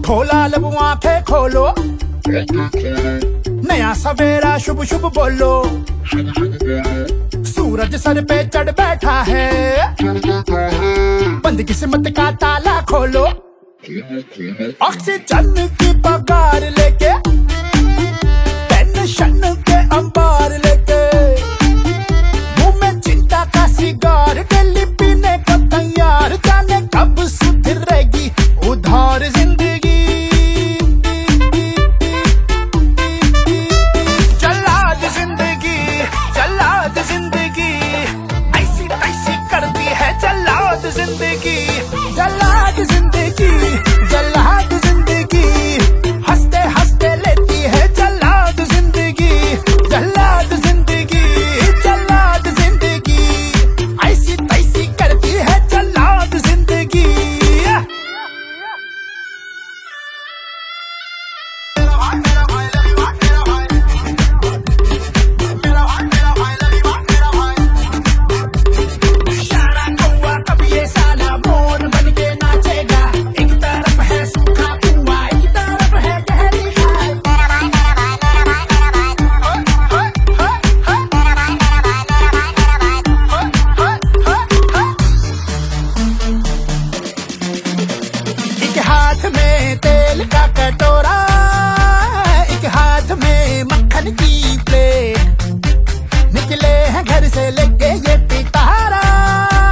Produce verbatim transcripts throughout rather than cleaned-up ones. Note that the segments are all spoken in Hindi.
खोला लबू आंखें खोलो, नया सवेरा शुभ शुभ बोलो। सूरज सर पे चढ़ बैठा है, बंद किस्मत का ताला खोलो। ऑक्सीजन की पगार लेके, टेंशन के अंबार लेके, मुंह में चिंता का सिगार डेली पीने को तैयार। जाने कब सुधरेगी उधार जिंदगी। जल्लाद जिंदगी, जल्लाद जिंदगी, ऐसी तैसी करती है जल्लाद जिंदगी। जल्लाद जिंदगी, जल्लाद जिंदगी, हंसते हंसते लेती है जल्लाद जिंदगी। जल्लाद जिंदगी, जल्लाद जिंदगी, ऐसी तैसी करती है जल्लाद जिंदगी। शारा कौवा कभी ये साला मोर बन के नाचेगा। एक तरफ है सूखा कुआं, एक तरफ है गहरी खाई। एक हाथ में तेल का कटोरा, एक हाथ में मक्खन की प्लेट। निकले हैं घर से लेके ये पिटारा,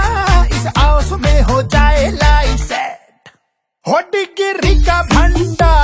इस आउस में हो जाए लाइफ सेट। हो डिग्री का भंडार